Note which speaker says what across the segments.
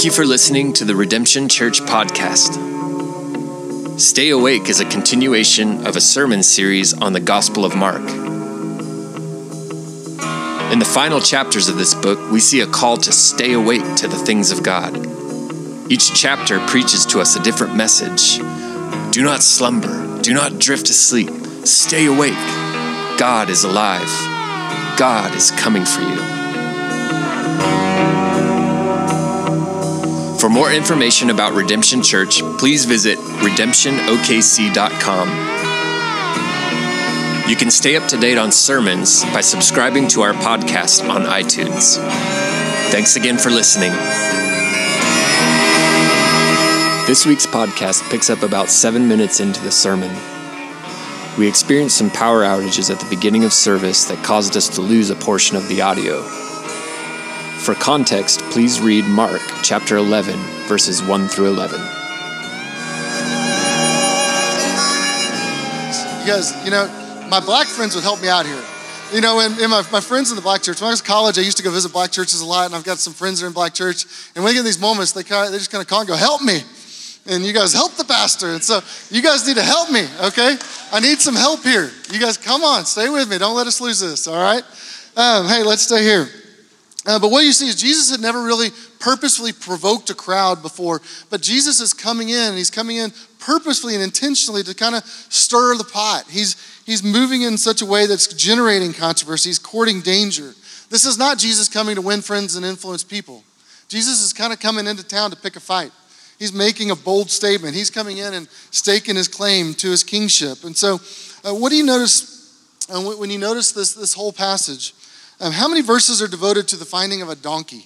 Speaker 1: Thank you for listening to the Redemption Church podcast. Stay Awake is a continuation of a sermon series on the Gospel of Mark. In the final chapters of this book, we see a call to stay awake to the things of God. Each chapter preaches to us a different message. Do not slumber. Do not drift asleep. Stay awake. God is alive. God is coming for you. For more information about Redemption Church, please visit redemptionokc.com. You can stay up to date on sermons by subscribing to our podcast on iTunes. Thanks again for listening. This week's podcast picks up about 7 minutes into the sermon. We experienced some power outages at the beginning of service that caused us to lose a portion of the audio. For context, please read Mark chapter 11, verses 1 through 11.
Speaker 2: You guys, my black friends would help me out here. And my friends in the black church, when I was in college, I used to go visit black churches a lot, and I've got some friends that are in black church. And when they get these moments, they just kind of call and go, "Help me." And you guys help the pastor. And so you guys need to help me, okay? I need some help here. You guys, come on, stay with me. Don't let us lose this, all right? Hey, let's stay here. But what you see is Jesus had never really purposefully provoked a crowd before, but Jesus is coming in, and he's coming in purposefully and intentionally to kind of stir the pot. He's moving in such a way that's generating controversy. He's courting danger. This is not Jesus coming to win friends and influence people. Jesus is kind of coming into town to pick a fight. He's making a bold statement. He's coming in and staking his claim to his kingship. And so what do you notice when you notice this whole passage? How many verses are devoted to the finding of a donkey?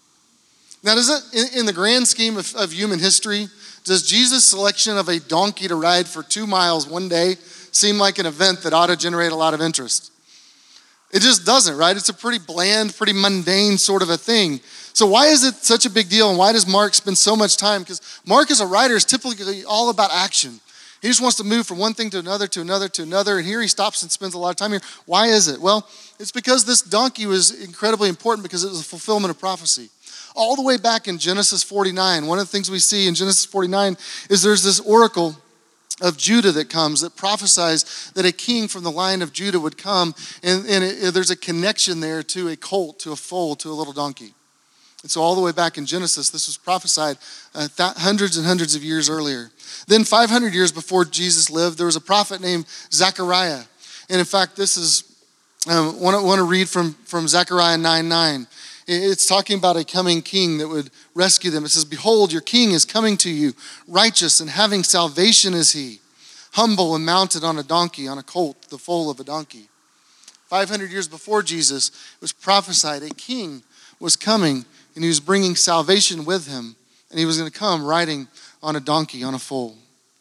Speaker 2: Now, does it, in the grand scheme of human history, does Jesus' selection of a donkey to ride for 2 miles one day seem like an event that ought to generate a lot of interest? It just doesn't, right? It's a pretty bland, pretty mundane sort of a thing. So why is it such a big deal, and why does Mark spend so much time? Because Mark as a writer is typically all about action. He just wants to move from one thing to another, to another, to another. And here he stops and spends a lot of time here. Why is it? Well, it's because this donkey was incredibly important because it was a fulfillment of prophecy. All the way back in Genesis 49, one of the things we see in Genesis 49 is there's this oracle of Judah that comes that prophesies that a king from the line of Judah would come. And there's a connection there to a colt, to a foal, to a little donkey. And so all the way back in Genesis, this was prophesied hundreds and hundreds of years earlier. Then 500 years before Jesus lived, there was a prophet named Zechariah. And in fact, this is, I want to read from Zechariah 9:9. It's talking about a coming king that would rescue them. It says, "Behold, your king is coming to you, righteous and having salvation is he, humble and mounted on a donkey, on a colt, the foal of a donkey." 500 years before Jesus, it was prophesied a king was coming, and he was bringing salvation with him. And he was going to come riding on a donkey, on a foal.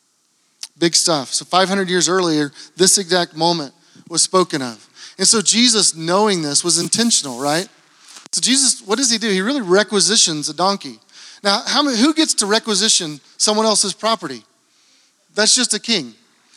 Speaker 2: Big stuff. So 500 years earlier, this exact moment was spoken of. And so Jesus, knowing this, was intentional, right? So Jesus, what does he do? He really requisitions a donkey. Now, who gets to requisition someone else's property? That's just a king.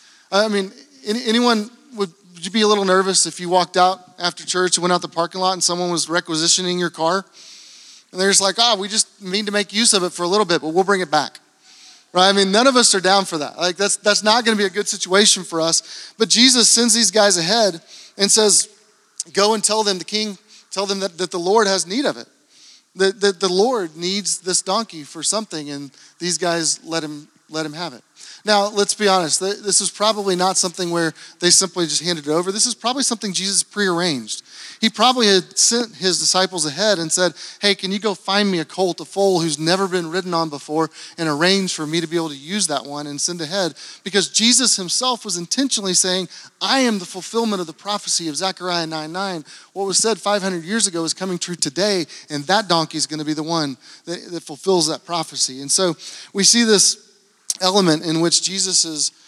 Speaker 2: Anyone, would you be a little nervous if you walked out after church and went out the parking lot and someone was requisitioning your car? And they're just like, we just need to make use of it for a little bit, but we'll bring it back. Right? None of us are down for that. Like that's not going to be a good situation for us. But Jesus sends these guys ahead and says, go and tell them, the king, tell them that the Lord has need of it. That the Lord needs this donkey for something, and these guys let him have it. Now, let's be honest. This is probably not something where they simply just handed it over. This is probably something Jesus prearranged. He probably had sent his disciples ahead and said, "Hey, can you go find me a colt, a foal who's never been ridden on before, and arrange for me to be able to use that one and send ahead?" Because Jesus himself was intentionally saying, "I am the fulfillment of the prophecy of Zechariah 9:9. What was said 500 years ago is coming true today, and that donkey is going to be the one that fulfills that prophecy." And so we see this element in which Jesus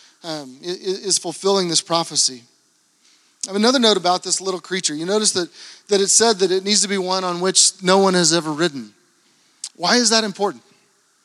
Speaker 2: is fulfilling this prophecy. I have another note about this little creature. You notice that it said that it needs to be one on which no one has ever ridden. Why is that important?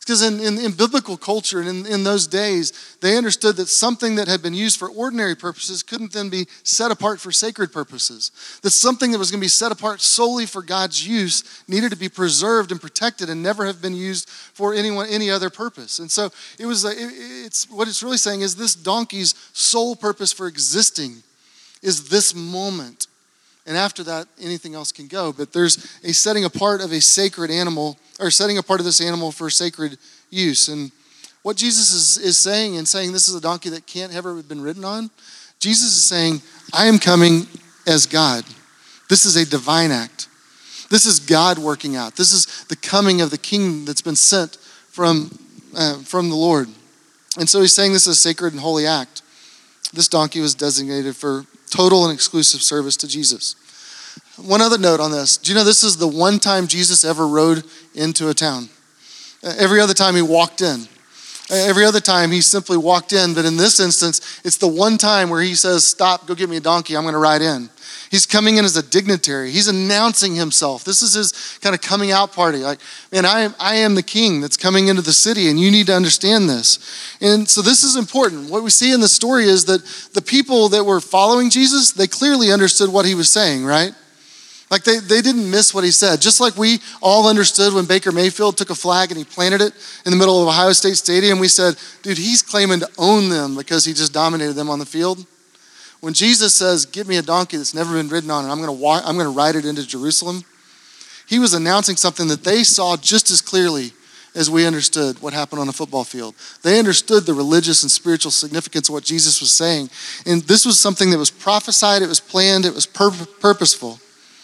Speaker 2: Because in biblical culture and in those days, they understood that something that had been used for ordinary purposes couldn't then be set apart for sacred purposes. That something that was going to be set apart solely for God's use needed to be preserved and protected and never have been used for any other purpose. And so it's what it's really saying is this donkey's sole purpose for existing is this moment. And after that, anything else can go. But there's a setting apart of a sacred animal, or setting apart of this animal for sacred use. And what Jesus is saying, and saying this is a donkey that can't ever have been ridden on, Jesus is saying, I am coming as God. This is a divine act. This is God working out. This is the coming of the king that's been sent from the Lord. And so he's saying this is a sacred and holy act. This donkey was designated for total and exclusive service to Jesus. One other note on this. Do you know this is the one time Jesus ever rode into a town? Every other time he walked in. Every other time he simply walked in. But in this instance, it's the one time where he says, stop, go get me a donkey, I'm going to ride in. He's coming in as a dignitary. He's announcing himself. This is his kind of coming out party. Like, man, I am the king that's coming into the city, and you need to understand this. And so this is important. What we see in the story is that the people that were following Jesus, they clearly understood what he was saying, right? Like they didn't miss what he said. Just like we all understood when Baker Mayfield took a flag and he planted it in the middle of Ohio State Stadium, we said, dude, he's claiming to own them because he just dominated them on the field. When Jesus says, give me a donkey that's never been ridden on and I'm going to ride it into Jerusalem, he was announcing something that they saw just as clearly as we understood what happened on a football field. They understood the religious and spiritual significance of what Jesus was saying. And this was something that was prophesied, it was planned, it was purposeful.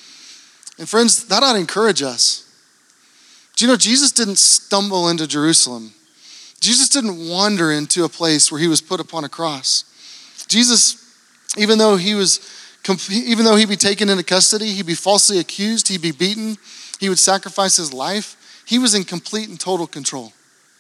Speaker 2: And friends, that ought to encourage us. Do you know Jesus didn't stumble into Jerusalem? Jesus didn't wander into a place where he was put upon a cross. Jesus, even though he'd be taken into custody, he'd be falsely accused, he'd be beaten, he would sacrifice his life, he was in complete and total control.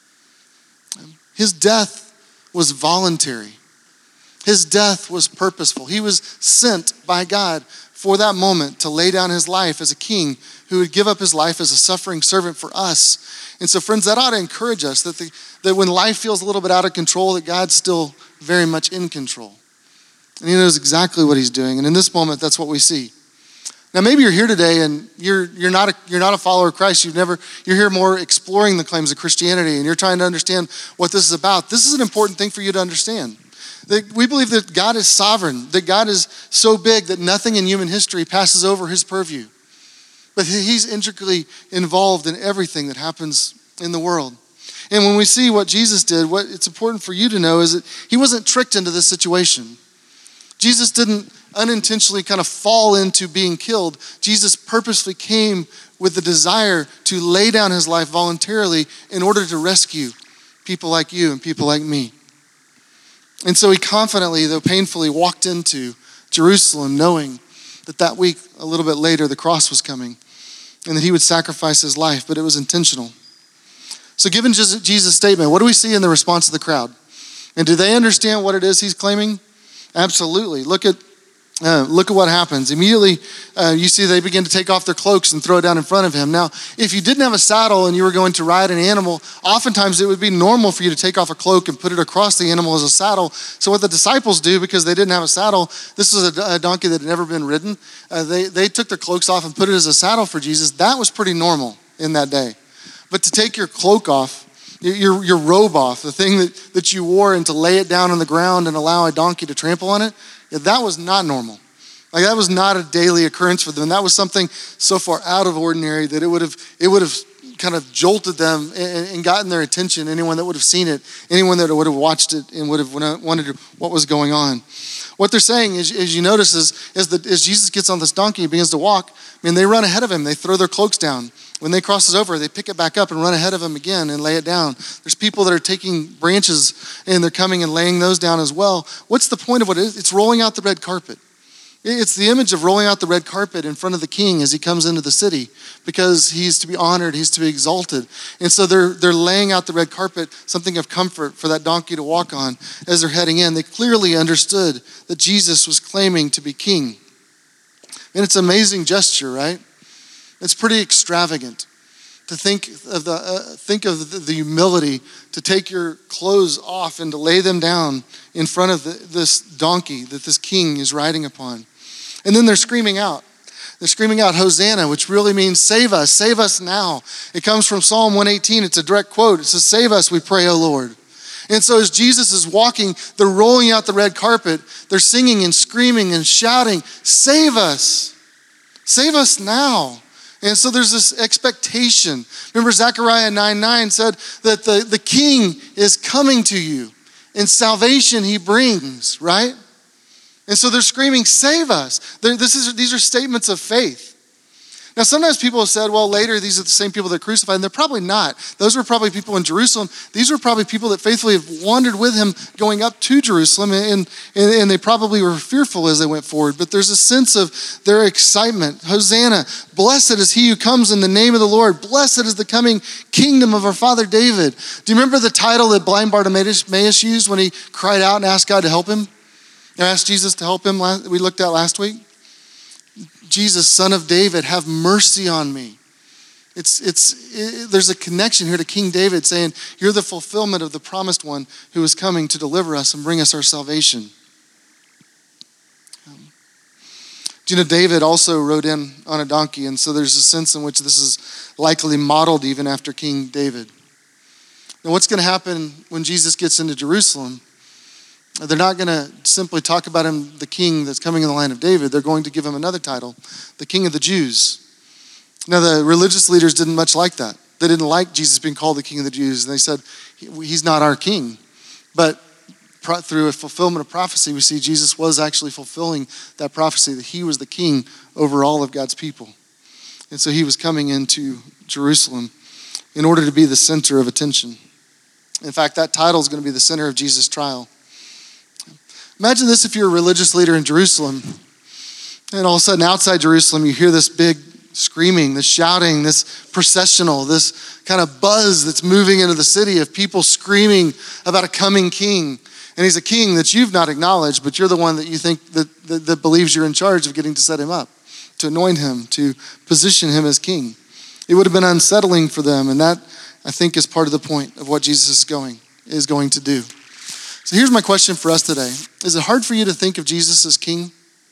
Speaker 2: His death was voluntary. His death was purposeful. He was sent by God for that moment to lay down his life as a king who would give up his life as a suffering servant for us. And so friends, that ought to encourage us that when life feels a little bit out of control, that God's still very much in control. And he knows exactly what he's doing. And in this moment, that's what we see. Now, maybe you're here today and you're not a follower of Christ. You're here more exploring the claims of Christianity and you're trying to understand what this is about. This is an important thing for you to understand. That we believe that God is sovereign, that God is so big that nothing in human history passes over his purview. But he's intricately involved in everything that happens in the world. And when we see what Jesus did, what it's important for you to know is that he wasn't tricked into this situation. Jesus didn't unintentionally kind of fall into being killed. Jesus purposely came with the desire to lay down his life voluntarily in order to rescue people like you and people like me. And so he confidently, though painfully, walked into Jerusalem knowing that week, a little bit later, the cross was coming and that he would sacrifice his life, but it was intentional. So given Jesus' statement, what do we see in the response of the crowd? And do they understand what it is he's claiming? Absolutely. Look at what happens. Immediately, you see they begin to take off their cloaks and throw it down in front of him. Now, if you didn't have a saddle and you were going to ride an animal, oftentimes it would be normal for you to take off a cloak and put it across the animal as a saddle. So what the disciples do, because they didn't have a saddle, this was a donkey that had never been ridden, they took their cloaks off and put it as a saddle for Jesus. That was pretty normal in that day. But to take your cloak off, your robe off, the thing that you wore, and to lay it down on the ground and allow a donkey to trample on it, that was not normal. Like that was not a daily occurrence for them. That was something so far out of ordinary that it would have kind of jolted them and gotten their attention. Anyone that would have seen it, anyone that would have watched it and would have wondered what was going on. What they're saying is, as you notice, as Jesus gets on this donkey and begins to walk, they run ahead of him. They throw their cloaks down. When they crosses over, they pick it back up and run ahead of him again and lay it down. There's people that are taking branches and they're coming and laying those down as well. What's the point of what it is? It's rolling out the red carpet. It's the image of rolling out the red carpet in front of the king as he comes into the city, because he's to be honored, he's to be exalted. And so they're laying out the red carpet, something of comfort for that donkey to walk on as they're heading in. They clearly understood that Jesus was claiming to be king. And it's an amazing gesture, right? It's pretty extravagant. to think of the humility to take your clothes off and to lay them down in front of this donkey that this king is riding upon. And then they're screaming out. They're screaming out, Hosanna, which really means save us now. It comes from Psalm 118. It's a direct quote. It says, save us, we pray, O Lord. And so as Jesus is walking, they're rolling out the red carpet. They're singing and screaming and shouting, save us now. And so there's this expectation. Remember Zechariah 9:9 said that the king is coming to you and salvation he brings, right? And so they're screaming, save us. These are statements of faith. Now, sometimes people have said, well, later, these are the same people that crucified, and they're probably not. Those were probably people in Jerusalem. These were probably people that faithfully have wandered with him going up to Jerusalem, and they probably were fearful as they went forward. But there's a sense of their excitement. Hosanna, blessed is he who comes in the name of the Lord. Blessed is the coming kingdom of our father David. Do you remember the title that blind Bartimaeus used when he cried out and asked God to help him? Or asked Jesus to help him, we looked at last week? Jesus, Son of David, have mercy on me. There's a connection here to King David saying, you're the fulfillment of the promised one who is coming to deliver us and bring us our salvation. Do you know David also rode in on a donkey, and so there's a sense in which this is likely modeled even after King David. Now what's going to happen when Jesus gets into Jerusalem? They're not going to simply talk about him, the king that's coming in the line of David. They're going to give him another title, the King of the Jews. Now, the religious leaders didn't much like that. They didn't like Jesus being called the King of the Jews. And they said, he's not our king. But through a fulfillment of prophecy, we see Jesus was actually fulfilling that prophecy, that he was the king over all of God's people. And so he was coming into Jerusalem in order to be the center of attention. In fact, that title is going to be the center of Jesus' trial. Imagine this if you're a religious leader in Jerusalem, and all of a sudden outside Jerusalem you hear this big screaming, this shouting, this processional, this kind of buzz that's moving into the city of people screaming about a coming king. And he's a king that you've not acknowledged, but you're the one that you think that believes you're in charge of getting to set him up, to anoint him, to position him as king. It would have been unsettling for them, and that, I think, is part of the point of what Jesus is going to do. So here's my question for us today. Is it hard for you to think of Jesus as king?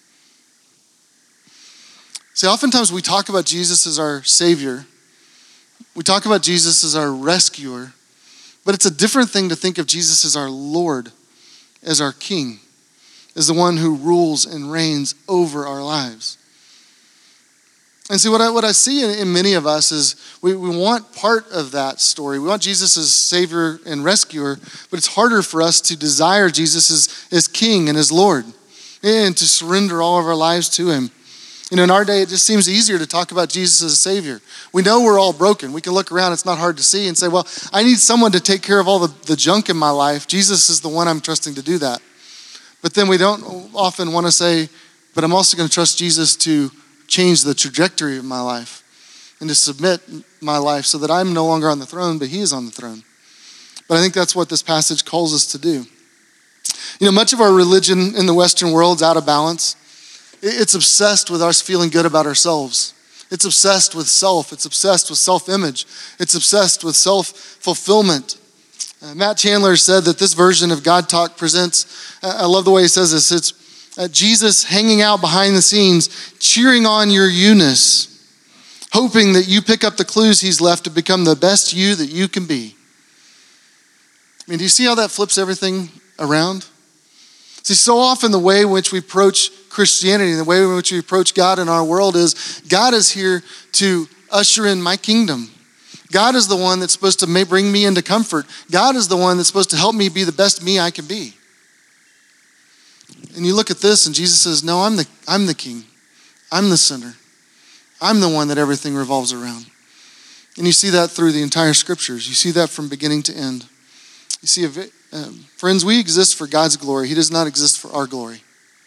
Speaker 2: See, oftentimes we talk about Jesus as our savior. We talk about Jesus as our rescuer. But it's a different thing to think of Jesus as our Lord, as our king, as the one who rules and reigns over our lives. And see, what I see in many of us is we want part of that story. We want Jesus as Savior and Rescuer, but it's harder for us to desire Jesus as King and as Lord and to surrender all of our lives to Him. You know, in our day, it just seems easier to talk about Jesus as a Savior. We know we're all broken. We can look around, it's not hard to see, and say, well, I need someone to take care of all the junk in my life. Jesus is the one I'm trusting to do that. But then we don't often want to say, but I'm also going to trust Jesus to change the trajectory of my life and to submit my life so that I'm no longer on the throne, but He is on the throne. But I think that's what this passage calls us to do. You know, much of our religion in the Western world is out of balance. It's obsessed with us feeling good about ourselves. It's obsessed with self. It's obsessed with self-image. It's obsessed with self-fulfillment. Matt Chandler said that this version of God Talk presents, I love the way he says this, it's Jesus hanging out behind the scenes, cheering on your you-ness, hoping that you pick up the clues He's left to become the best you that you can be. I mean, do you see how that flips everything around? See, so often the way in which we approach Christianity, the way in which we approach God in our world is, God is here to usher in my kingdom. God is the one that's supposed to bring me into comfort. God is the one that's supposed to help me be the best me I can be. And you look at this and Jesus says, no, I'm the king. I'm the center. I'm the one that everything revolves around. And you see that through the entire scriptures. You see that from beginning to end. You see, friends, we exist for God's glory. He does not exist for our glory.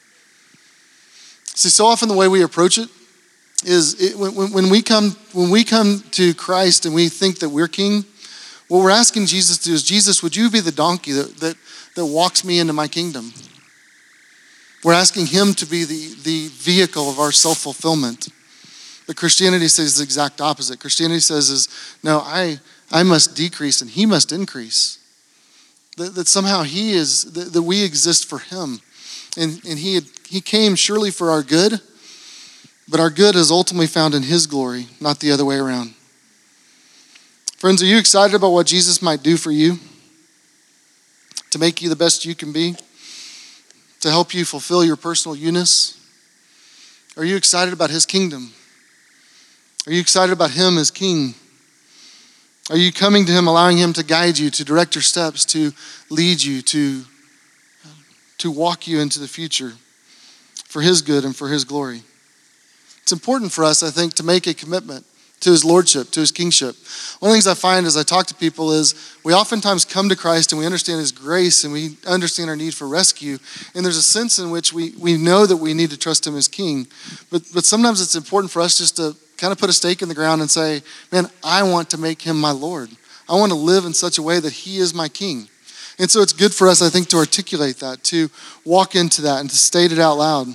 Speaker 2: See, so often the way we approach it is when we come to Christ and we think that we're king, what we're asking Jesus to do is, Jesus, would you be the donkey that walks me into my kingdom? We're asking Him to be the vehicle of our self-fulfillment. But Christianity says the exact opposite. Christianity says no, I must decrease and he must increase. That somehow that we exist for him. And he came surely for our good, but our good is ultimately found in his glory, not the other way around. Friends, are you excited about what Jesus might do for you? To make you the best you can be? To help you fulfill your personal Eunice? Are you excited about his kingdom? Are you excited about him as king? Are you coming to him, allowing him to guide you, to direct your steps, to lead you, to walk you into the future for his good and for his glory? It's important for us, I think, to make a commitment to his lordship, to his kingship. One of the things I find as I talk to people is we oftentimes come to Christ and we understand his grace and we understand our need for rescue. And there's a sense in which we know that we need to trust him as king. But sometimes it's important for us just to kind of put a stake in the ground and say, man, I want to make him my Lord. I want to live in such a way that he is my king. And so it's good for us, I think, to articulate that, to walk into that and to state it out loud.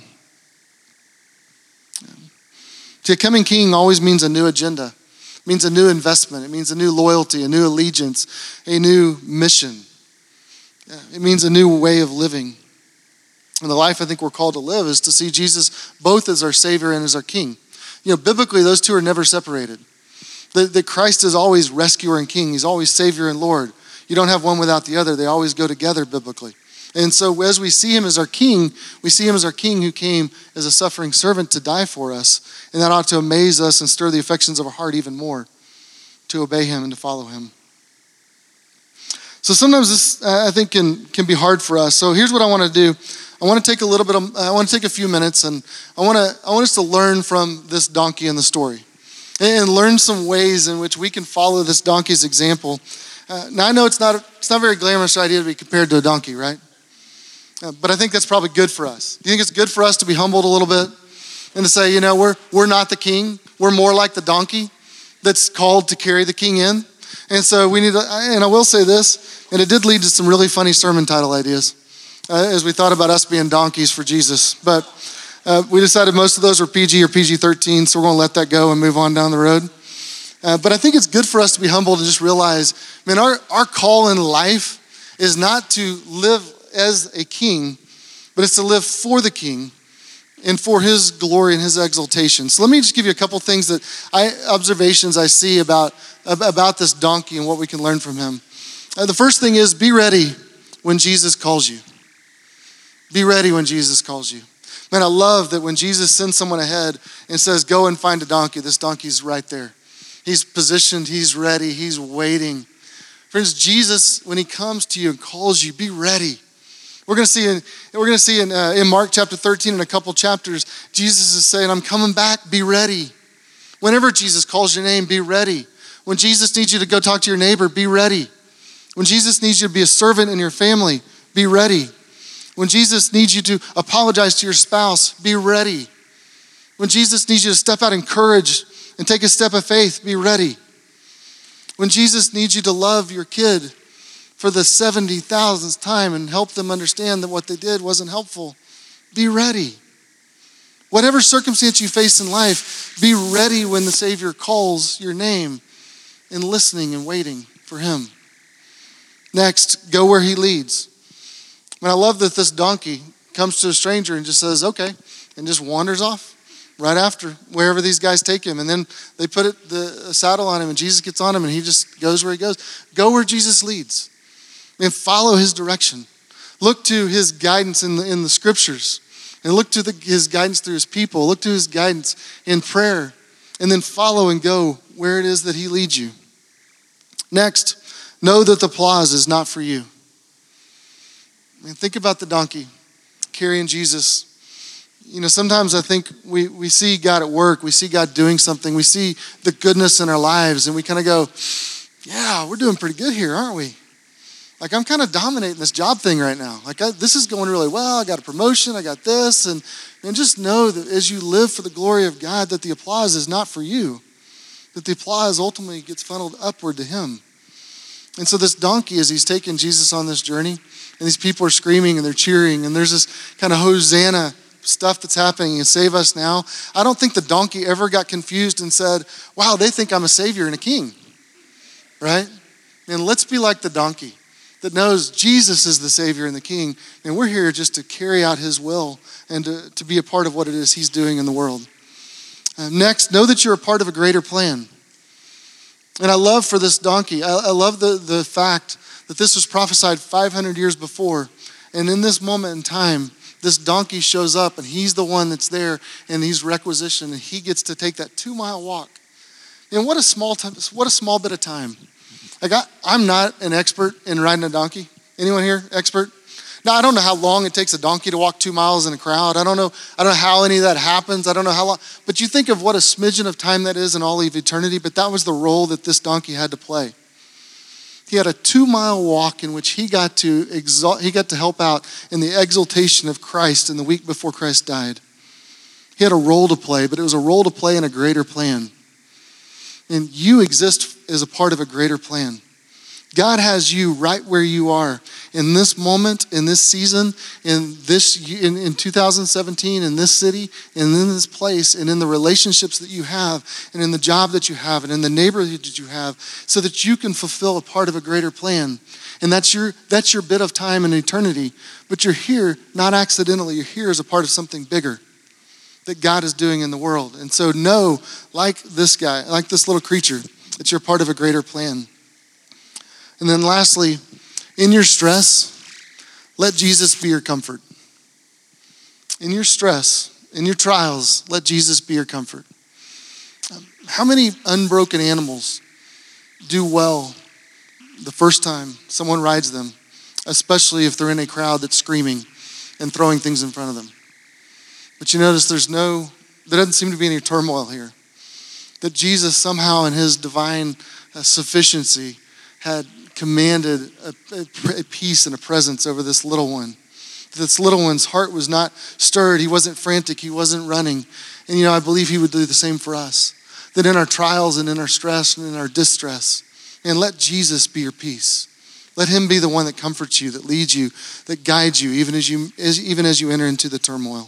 Speaker 2: Becoming king always means a new agenda. It means a new investment. It means a new loyalty, a new allegiance, a new mission. It means a new way of living. And the life I think we're called to live is to see Jesus both as our Savior and as our King. Biblically, those two are never separated. That Christ is always rescuer and king. He's always Savior and Lord. You don't have one without the other. They always go together biblically. And so as we see him as our king, we see him as our king who came as a suffering servant to die for us. And that ought to amaze us and stir the affections of our heart even more to obey him and to follow him. So sometimes this, I think, can be hard for us. So here's what I want to do. I want to take a few minutes, and I want us to learn from this donkey in the story and learn some ways in which we can follow this donkey's example. Now I know it's not a very glamorous idea to be compared to a donkey, right? But I think that's probably good for us. Do you think it's good for us to be humbled a little bit and to say, we're not the king. We're more like the donkey that's called to carry the king in. And so we need to, and I will say this, and it did lead to some really funny sermon title ideas as we thought about us being donkeys for Jesus. But we decided most of those were PG or PG-13, so we're going to let that go and move on down the road. But I think it's good for us to be humbled and just realize, man, our call in life is not to live as a king, but it's to live for the king and for his glory and his exaltation. So let me just give you a couple things observations I see about this donkey and what we can learn from him. The first thing is be ready when Jesus calls you. Be ready when Jesus calls you. Man, I love that when Jesus sends someone ahead and says, go and find a donkey, this donkey's right there. He's positioned, he's ready, he's waiting. Friends, Jesus, when he comes to you and calls you, be ready. We're going to see in Mark chapter 13 in a couple chapters, Jesus is saying, I'm coming back, be ready. Whenever Jesus calls your name, be ready. When Jesus needs you to go talk to your neighbor, be ready. When Jesus needs you to be a servant in your family, be ready. When Jesus needs you to apologize to your spouse, be ready. When Jesus needs you to step out in courage and take a step of faith, be ready. When Jesus needs you to love your kid for the 70,000th time and help them understand that what they did wasn't helpful, be ready. Whatever circumstance you face in life, be ready when the Savior calls your name and listening and waiting for him. Next, go where he leads. And I love that this donkey comes to a stranger and just says, okay, and just wanders off right after wherever these guys take him. And then they put the saddle on him and Jesus gets on him and he just goes where he goes. Go where Jesus leads and follow his direction. Look to his guidance in the scriptures and look to his guidance through his people. Look to his guidance in prayer and then follow and go where it is that he leads you. Next, know that the applause is not for you. Think about the donkey carrying Jesus. Sometimes I think we see God at work. We see God doing something. We see the goodness in our lives and we kind of go, yeah, we're doing pretty good here, aren't we? Like I'm kind of dominating this job thing right now. Like this is going really well. I got a promotion. I got this. And just know that as you live for the glory of God, that the applause is not for you. That the applause ultimately gets funneled upward to him. And so this donkey, as he's taking Jesus on this journey, and these people are screaming and they're cheering, and there's this kind of Hosanna stuff that's happening and save us now, I don't think the donkey ever got confused and said, wow, they think I'm a savior and a king, right? And let's be like the donkey that knows Jesus is the savior and the king, and we're here just to carry out his will and to be a part of what it is he's doing in the world. Next, know that you're a part of a greater plan. And I love for this donkey, I love the fact that this was prophesied 500 years before. And in this moment in time, this donkey shows up and he's the one that's there and he's requisitioned and he gets to take that 2-mile walk. And what a small bit of time. I'm not an expert in riding a donkey. Anyone here expert? Now, I don't know how long it takes a donkey to walk 2 miles in a crowd. I don't know how any of that happens. I don't know how long. But you think of what a smidgen of time that is in all of eternity, but that was the role that this donkey had to play. He had a 2-mile walk in which he got to help out in the exaltation of Christ in the week before Christ died. He had a role to play, but it was a role to play in a greater plan. And you exist as a part of a greater plan. God has you right where you are in this moment, in this season, in 2017, in this city, and in this place, and in the relationships that you have, and in the job that you have, and in the neighborhood that you have, so that you can fulfill a part of a greater plan. And that's your bit of time in eternity. But you're here not accidentally. You're here as a part of something bigger that God is doing in the world. And so know, like this guy, like this little creature, that you're part of a greater plan. And then lastly, in your stress, let Jesus be your comfort. In your stress, in your trials, let Jesus be your comfort. How many unbroken animals do well the first time someone rides them, especially if they're in a crowd that's screaming and throwing things in front of them? But you notice there doesn't seem to be any turmoil here. That Jesus somehow in his divine sufficiency had commanded a peace and a presence over this little one. This little one's heart was not stirred. He wasn't frantic. He wasn't running. And I believe he would do the same for us. That in our trials and in our stress and in our distress, and let Jesus be your peace. Let him be the one that comforts you, that leads you, that guides you, even as you enter into the turmoil.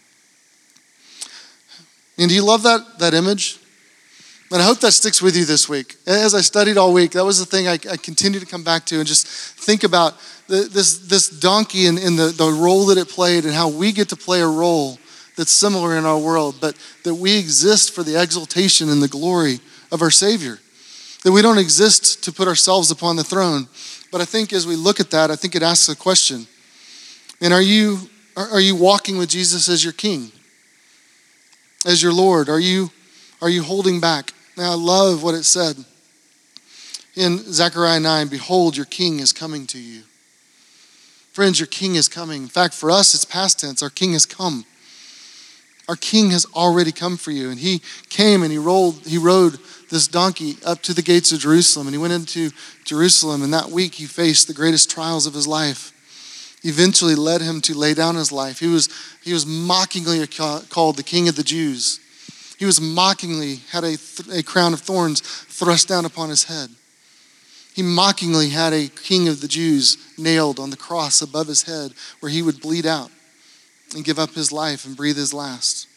Speaker 2: And do you love that image? And I hope that sticks with you this week. As I studied all week, that was the thing I continue to come back to and just think about this donkey and the role that it played and how we get to play a role that's similar in our world, but that we exist for the exaltation and the glory of our Savior. That we don't exist to put ourselves upon the throne. But I think as we look at that, I think it asks a question. And are you walking with Jesus as your King? As your Lord? Are you holding back? Now, I love what it said in Zechariah 9, behold, your King is coming to you. Friends, your King is coming. In fact, for us, it's past tense. Our King has come. Our King has already come for you. And he came and he rode this donkey up to the gates of Jerusalem. And he went into Jerusalem. And that week, he faced the greatest trials of his life. Eventually led him to lay down his life. He was mockingly called the King of the Jews. He was mockingly had a crown of thorns thrust down upon his head. He mockingly had a King of the Jews nailed on the cross above his head where he would bleed out and give up his life and breathe his last.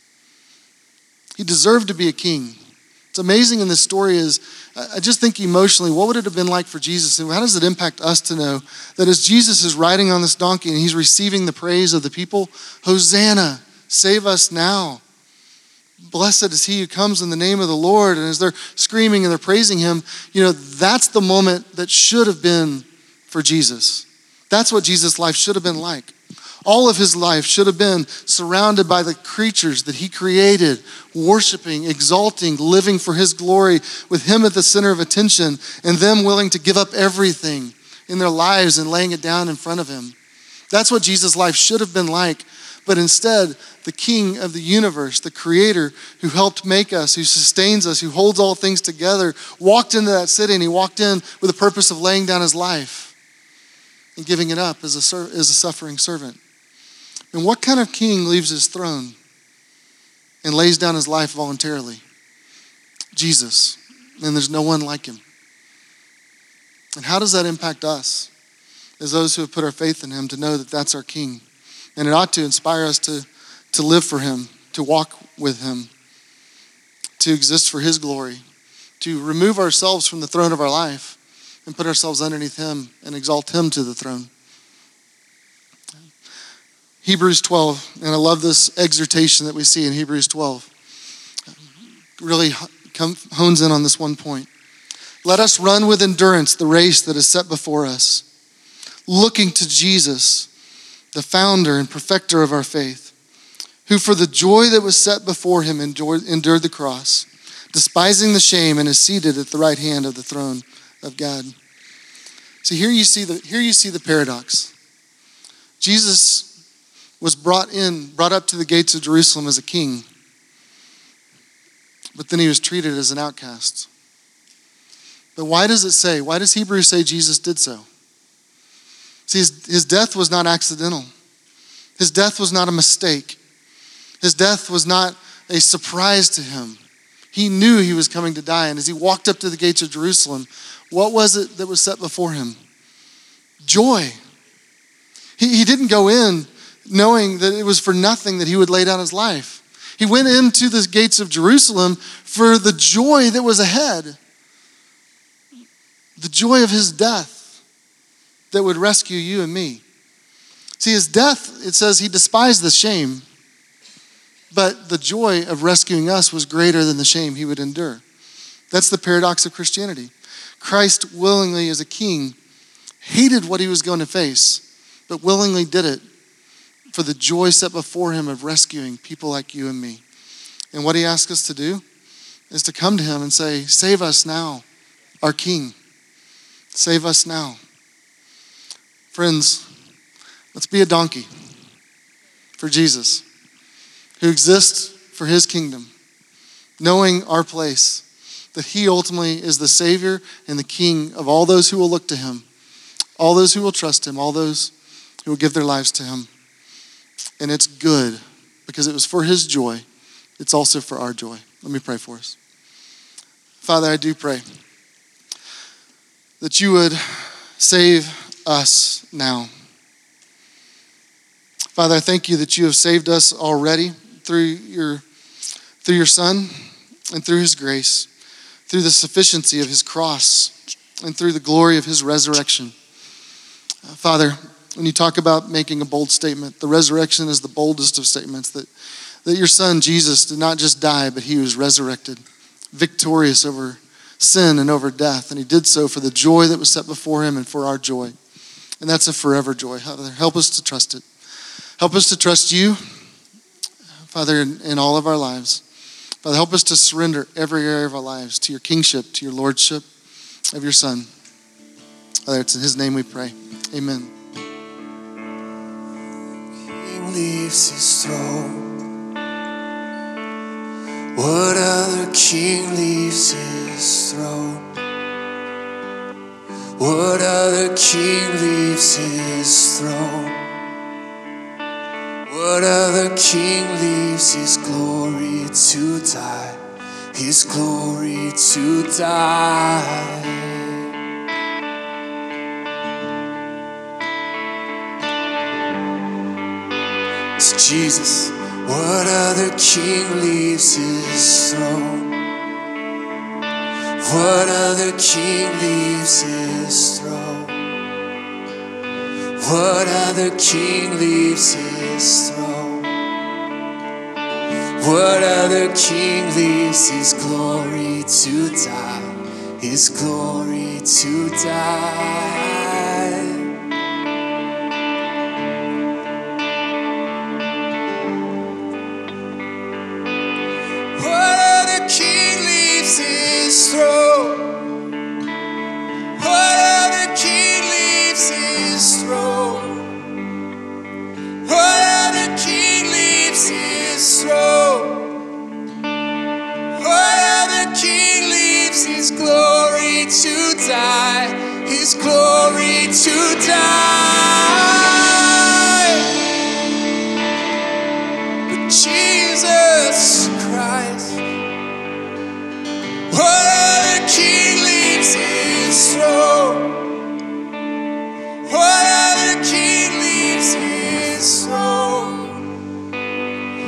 Speaker 2: He deserved to be a king. What's amazing in this story is, I just think emotionally, what would it have been like for Jesus? And how does it impact us to know that as Jesus is riding on this donkey and he's receiving the praise of the people, Hosanna, save us now. Blessed is he who comes in the name of the Lord. And as they're screaming and they're praising him, that's the moment that should have been for Jesus. That's what Jesus' life should have been like. All of his life should have been surrounded by the creatures that he created, worshiping, exalting, living for his glory, with him at the center of attention, and them willing to give up everything in their lives and laying it down in front of him. That's what Jesus' life should have been like. But instead, the King of the universe, the Creator who helped make us, who sustains us, who holds all things together, walked into that city, and he walked in with the purpose of laying down his life and giving it up as a suffering servant. And what kind of king leaves his throne and lays down his life voluntarily? Jesus. And there's no one like him. And how does that impact us as those who have put our faith in him to know that that's our King? And it ought to inspire us to to live for him, to walk with him, to exist for his glory, to remove ourselves from the throne of our life and put ourselves underneath him and exalt him to the throne. Hebrews 12, and I love this exhortation that we see in Hebrews 12. Really hones in on this one point. Let us run with endurance the race that is set before us, looking to Jesus, the founder and perfecter of our faith, who for the joy that was set before him endured the cross, despising the shame, and is seated at the right hand of the throne of God. So here you see the paradox. Jesus was brought up to the gates of Jerusalem as a king, but then he was treated as an outcast. But why does Hebrews say Jesus did so? See, his death was not accidental. His death was not a mistake. His death was not a surprise to him. He knew he was coming to die, and as he walked up to the gates of Jerusalem, what was it that was set before him? Joy. He didn't go in knowing that it was for nothing that he would lay down his life. He went into the gates of Jerusalem for the joy that was ahead. The joy of his death that would rescue you and me. See, his death, it says he despised the shame, but the joy of rescuing us was greater than the shame he would endure. That's the paradox of Christianity. Christ willingly, as a king, hated what he was going to face, but willingly did it for the joy set before him of rescuing people like you and me. And what he asks us to do is to come to him and say, save us now, our King. Save us now. Friends, let's be a donkey for Jesus, who exists for his kingdom, knowing our place, that he ultimately is the Savior and the King of all those who will look to him, all those who will trust him, all those who will give their lives to him. And it's good because it was for his joy. It's also for our joy. Let me pray for us. Father, I do pray that you would save us now. Father, I thank you that you have saved us already through your Son and through his grace, through the sufficiency of his cross and through the glory of his resurrection. Father, when you talk about making a bold statement, the resurrection is the boldest of statements, that your Son, Jesus, did not just die, but he was resurrected, victorious over sin and over death. And he did so for the joy that was set before him and for our joy. And that's a forever joy. Father, help us to trust it. Help us to trust you, Father, in all of our lives. Father, help us to surrender every area of our lives to your kingship, to your lordship of your Son. Father, it's in his name we pray. Amen.
Speaker 3: Leaves his throne. What other king leaves his throne? What other king leaves his throne? What other king leaves his glory to die? His glory to die. It's Jesus. What other king leaves his throne? What other king leaves his throne? What other king leaves his throne? What other king leaves his glory to die? His glory to die. His throne. What other king leaves his throne? What other king leaves his throne? What other king leaves his glory to die? His glory to die. But Jesus Christ. What other king leaves his throne? What other king leaves his throne?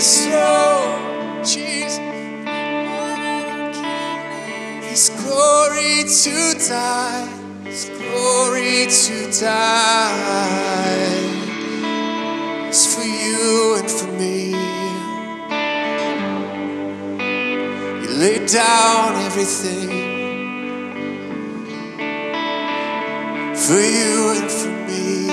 Speaker 3: his throne, Jesus. His glory to die, his glory to die. It's for you and for me. You laid down everything for you and for me.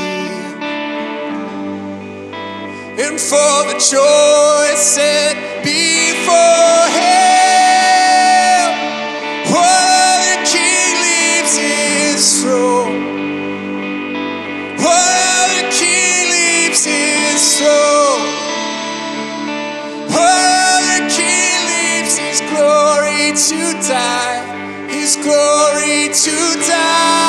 Speaker 3: And for the joy set before him, while the king leaves his throne, while the king leaves his throne, while the king leaves his glory to die, his glory to die.